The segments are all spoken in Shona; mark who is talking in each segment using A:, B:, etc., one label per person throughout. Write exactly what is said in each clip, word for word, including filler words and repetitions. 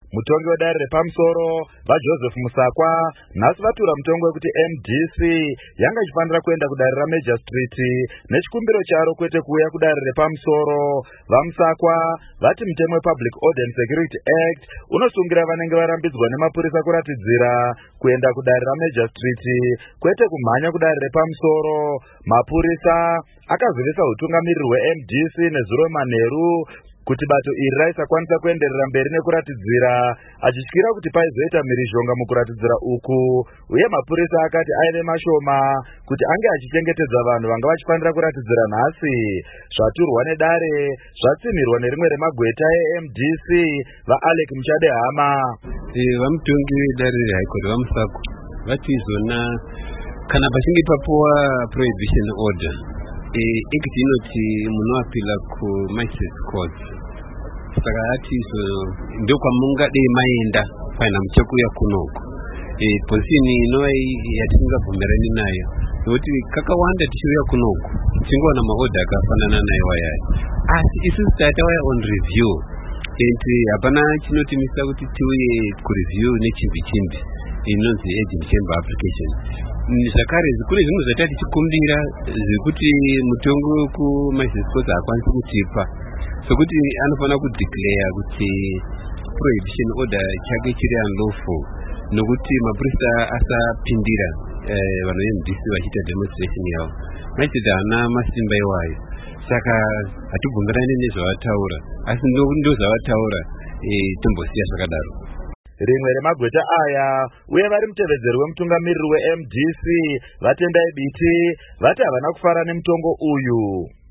A: Mutongi wedare repamusoro vaJoseph Musakwa nhasi vatura mutongo wekuti M D C yanga ichifanira kuenda kudare raMajor Street nechikumbiro charo kwete kuuya kudare repamusoro. VaMusakwa vati mutemo wePublic Order and Security Act unosungira vanenge varambidzwa nemapurisa kuratidzira kuenda kudare raMajor Street kwete kumhanya kudare repamusoro. Mapurisa akazivisa utungamiriri hweM D C nezuro manheru kuti bato iri raisakwanisa kuenderera mberi nekuratidzira, achityira kuti paizoita mhirizhonga mukuratidzira uku, uye mapurisa akati aine mashoma kuti ange achichengetedza vanhu vanga vachifanira kuratidzira nhasi. Zvaturwa nedare zvatsimirwa nerimwe remagweta eM D C vaAlec Muchadehama.
B: Vamutongi wedare reHigh Court vaMusakwa vati izona kana pachinge papuwa prohibition order act inoti munoapila kuMagistrates Court, saka ati so ndokwamungadei maenda kana muchikuya kunoko. Position inova yatisingabvumirani nayo nokuti kakawanda tichiuya kunoko tingoona maorder akafanana nayo ayayo, asi isusu tatauya on review and hapana chinotimisa kuti tiuye kureview nechimbi chimbi inonzi agent chamber application. Zvakare kune zvinhu zvatati tichikumbira zvekuti mutongo wekuMagistrates Court haakwanisi kutipa, sokuti anofanira kudeclare kuti prohibition order chake chiri unlawful nokuti mapurisa asapindira vanhu veM D C vachiita demonstration yavo. Maitidha hana masimba iwayo, saka hatibvumirani nezvavataura, asi ndozvavataura tombosiya zvakadaro.
A: Rimwe remagweta aya uye vari mutevedzeri wemutungamiriri weM D C Vatendai Biti vati havana kufara nemutongo uyu.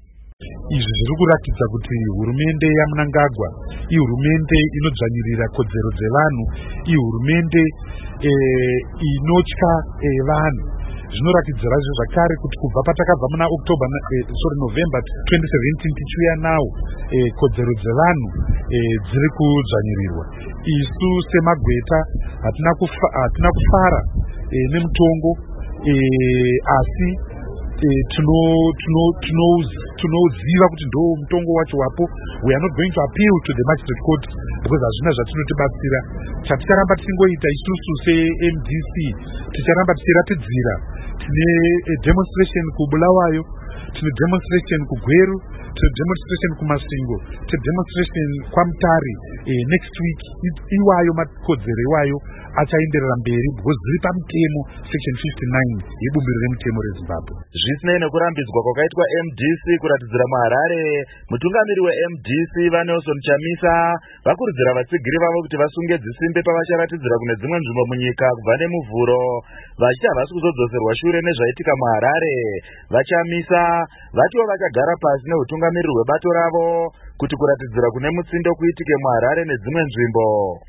C: Izvi zviri kuratidza kuti hurumende yaMnangagwa ihurumende inodzvanyirira kodzero dzevanhu, ihurumende inotya vanhu. Zvinoratidzira zvakare kuti kubva patakabva muna October sorry November twenty seventeen tichiuya nawo kodzero dzevanhu dziri kudzvanyirirwa. Isu semagweta hatina hatina kufara nemutongo, asi tinoziva kuti ndo mutongo wacho wapo. We are not going to appeal to the Magistrate Court because hazvina zvatinotibatsira. Chaticharamba tichingoita isusu seM D C ticharamba tichiratidzira. Tine demonstration kuBulawayo, tine demonstration kuGweru, tine demonstration kuMasingo, tine demonstration kwaMutare next week. Iwayo makodzero iwayo achaenderera mberi because zviri pamutemo section fifty-nine yebumbiro remutemo reZimbabwe.
A: Zvisinei nekurambidzwa kwakaitwa M D C kuratidzira muHarare, mutungamiri weM D C vaNelson Chamisa vakurudzira vatsigiri vavo kuti vasunge dzisimbe pavacharatidzira kune dzimwe nzvimbo munyika kubva nemuvhuro, vachiti havasi kuzodzoserwa shure nezvaitika muHarare. VaChamisa vatiwo vachagara pasi neutungamiriri hwebato ravo kuti kuratidzira kune mutsindo kuitike muHarare nedzimwe nzvimbo.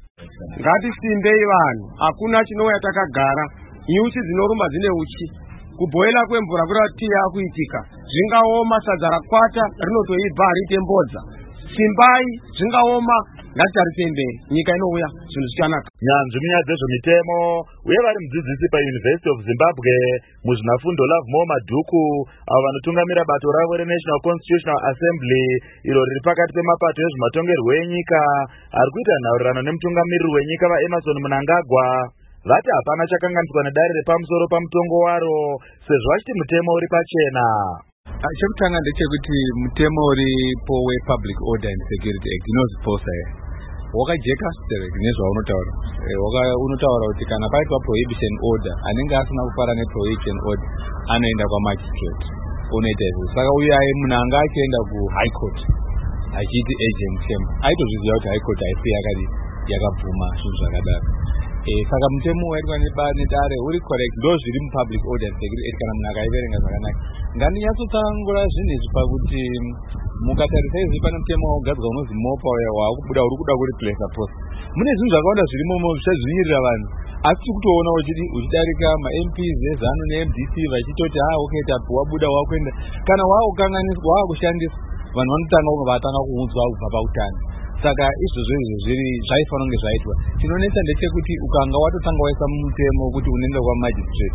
D: Ngatisimbei vanhu, hakuna chinouya takagara. Nyuchi dzinorumba dzine uchi, kubhoila kwemvura kurati yakuitika, zvingaoma sadza rakwata rinotoibva harite mbodza. Simbai, zvingaoma, ngatitarise mberi, nyika inouya zvinhu zvichanaka.
A: Nyanzvi munyaya dzezvemitemo uye vari mudzidzisi paUniversity of Zimbabwe muzvinafundo Lovemore Madhuku, avo vanotungamira bato ravo reNational Constitutional Assembly iro riri pakati pemapato ezvematongerwo enyika, ari kuita nhaurirano nemutungamiriri wenyika vaEmmerson Mnangagwa. Vati hapana chakanganiswa nedare repamusoro pamutongo waro sezvo vachiti mutemo uri pachena.
E: Chekutanga ndechekuti mutemo uripo wePublic Order and Security Act inoziposa here wakajeka sterek nezvaunotaura. Unotaura kuti kana paitwa prohibition order, anenge asina kufara neprohibition order anoenda kwaMagistrate unoita izvo. Saka uyu aye munhu anga achienda kuHigh Court achiti agent chamber aitozviziva kuti High Court haisi yakadi yakabvuma zvinhu zvakadaro. Saka mutemo waitwa nedare uri correct, ndo zviri muPublic Order and Security Act kana munhu akaiverenga zvakanaka. Ngandinyatsotsanangura zvinhu izvi pakuti mukatarisa izvi pane mutemo wagadzwa unozi mopa wakubuda uri kuda kuriplesa post. Mune zvinhu zvakawanda zvirimo zvichadzvinyirira vanhu, asi tiri kutoona uchidarika maM Ps ezano neM D C vachitoti ha okay tapuwa buda wakuenda kana wakukanganiswa wakushandiswa, vanhu vanotanga vatanga kuudzwa kubva pautano. Saka izvozvo izvo zviri zvaifanira kunge zvaitwa. Chinonetsa ndechekuti ukanga watotanga waisa mutemo kuti unoenda kwaMagistrate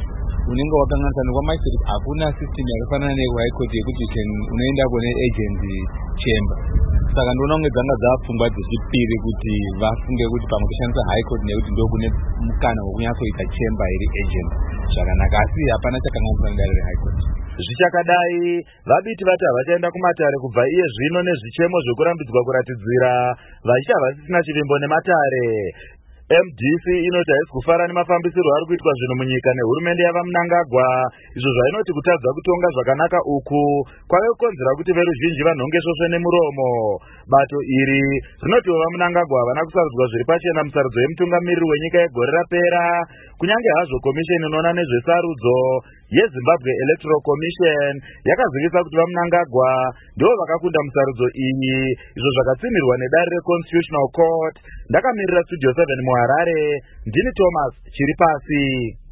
E: unenge wakanganisa magistrate hakuna system yakafanana nehigh court yekuti unoenda kune agent chamber. Saka ndoona kunge dzanga dzapfungwa dzechipiri kuti vafunge kuti pamwe kushandisa high court nekuti ndokune mukana wekunyatsoita chamber iri agent zvakanaka, asi hapana chakanganiswa nedare rehigh court.
A: Zvichakadai, vabiti vati havachaenda kumatare kubva iye zvino nezvichemo zvekurambidzwa kuratidzira vachicha vasisina chivimbo nematare. M D C inoti haisi kufara nemafambisirwo ari kuitwa zvinhu munyika nehurumende yava Mnangagwa, izvo zvainoti kutadza kutonga zvakanaka uku kwave kukonzera kuti veruzhinji vanhonge svosve nemuromo. Bato iri rinoti vava Mnangagwa havana kusarudzwa zviri pachena musarudzo yemutungamiriri wenyika yegore rapera, kunyange hazvo komisheni inoona nezvesarudzo yeZimbabwe Electoral Commission yakazivisa kuti vaMnangagwa ndivo vakakunda musarudzo iyi, izvo zvakatsimirwa nedare reConstitutional Court. Ndakamirira Studio seven muHarare, ndini Thomas Chiripasi.